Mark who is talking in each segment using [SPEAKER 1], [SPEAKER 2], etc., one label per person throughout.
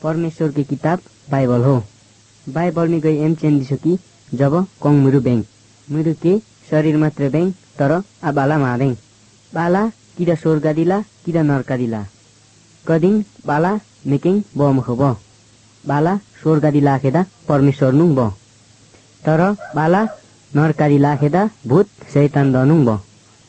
[SPEAKER 1] परमेश्वर की किताब बाइबल हो। बाइबल में गई एम चेन दिसो कि जब कौन मुरु बैंक मुरु के शरीर मात्र बैंक तर आ बाला मारें बाला किरा स्वर्गा दिला किरा नरका दिला कदिङ बाला मेकिङ बमुख ब बाला स्वर्गा दिला खेदा परमेश्वर नुङ ब तर बाला नरका दिला खेदा भूत शैतान दनुङ ब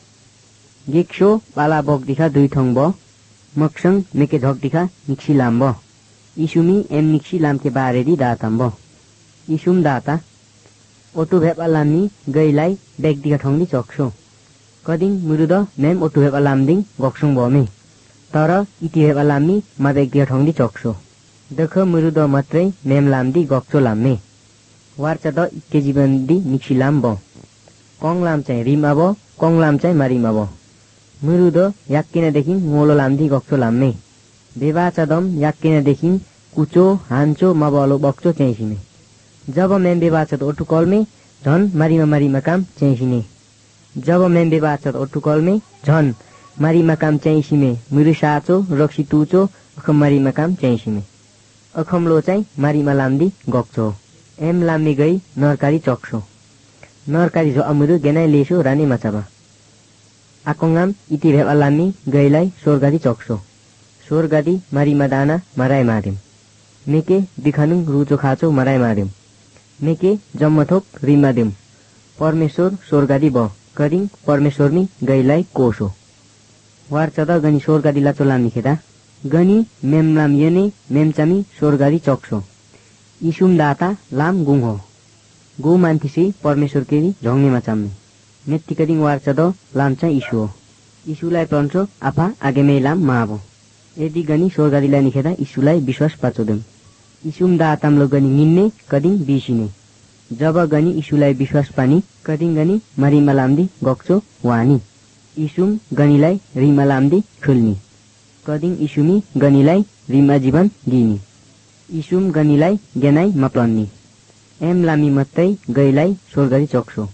[SPEAKER 1] गेक्सो बाला बक दिखा दुई थङ ब मक्सङ मेके झक दिखा निक्सी लाम ब इसुमी एम निक्सी लाम के बारे दी दाताम ब इसुम दाता ओटो भेपा लामनी गईलाई बेग दिखा ठंगनी चक्सो कदिङ मुरुद मेम ओटो भेपा लामदिङ गक्सुङ बमे तर इति भेपा लामनी मा बेग दिखा ठंगनी चक्सो देख मुरुद मात्रै मेम लामदी गक्सो लामे वार्चा द इके जीवन दी निक्सी लाम ब कङ लाम चाहिँ रिमा ब कङ लाम चाहिँ मारिमा ब मुरुद याक्किनदेखि मोलो लामदी गक्सो लामे बेबाचा दम याक्किनदेखि कुचो हान्चो मबलो बक्चो चैसिने जब मेम बेबाचा त ओटु कलमे झन मारिमा काम चैसिने जब मेम बेबाचा त ओटु कलमे झन मारिमा काम चैसिमे मुरु साचो रक्सी तुचो अखम मारिमा काम चैसिमे अखमलो चाहिँ मारिमा लामदी गक्चो एम लामे गई नरकारी चक्सो नरकारी जो अमुरु गेनाइ लेसो रानी माचाबा आकोङाम इति भेपा लामी गईलाई स्वर्गादी चक्सो स्वर्गादी मारिमा दाना मराइ मार्यम मेके दिखानुङ रुचो खाचो मराइ मार्यम मेके जम्मथोक रिमा दिम परमेश्वर स्वर्गादी ब करिङ परमेश्वरमी गईलाई कोसो वार्चदा गनी स्वर्गादी लाचो लामी खेदा गनी मेम लाम यने मेमचामी स्वर्गादी चक्सो इसुम दाता लाम गुङ हो गो मान्थिसी परमेश्वर केरी झङ्नेमा चाम्ने मेत्ती करिङ वार्चद लाम चाहिँ इसु हो इसुलाई पन्छो आफा आगेमै लाम माबो यदि गनी स्वर्गादीलाई निखेदा इसुलाई विश्वास पाचोदम इसुम दातामलो गनी निन्ने कदिङ बिसिने जब गनी इसुलाई विश्वास पानी कदिङ गनी मरिमा लामदी गक्चो वानी इसुम गनीलाई रिमा लामदी खुल्नी कदिङ इसुमी गनीलाई रिमा जीवन दिनी इसुम गनीलाई गेनाइ मप्लन्नी एम लामी मत्तै गईलाई स्वर्गादी चक्सो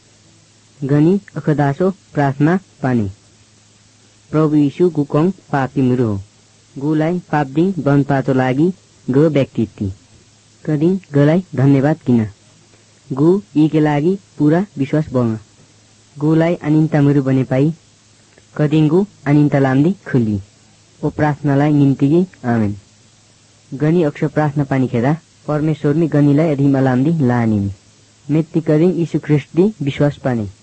[SPEAKER 1] गनी अखदासो प्रार्थना पानी प्रभु यीशु गुकङ पापी मुरु हो गुलाई पापदिङ बन पाचो लागि ग व्यक्तित्व कदिङ गलाई धन्यवाद किन गु यी के लागि पूरा विश्वास बङ गुलाई अनिन्ता मुरु बने पाई कदिङ गु अनिन्ता लामदी खुली ओ प्रार्थनालाई निम्ति आमेन गनी अक्ष प्रार्थना पानी खेदा परमेश्वरमी गनीलाई रिमा लामदी लानिमी मेत्ती कदिङ यीशु ख्रिस्ट दी विश्वास पानी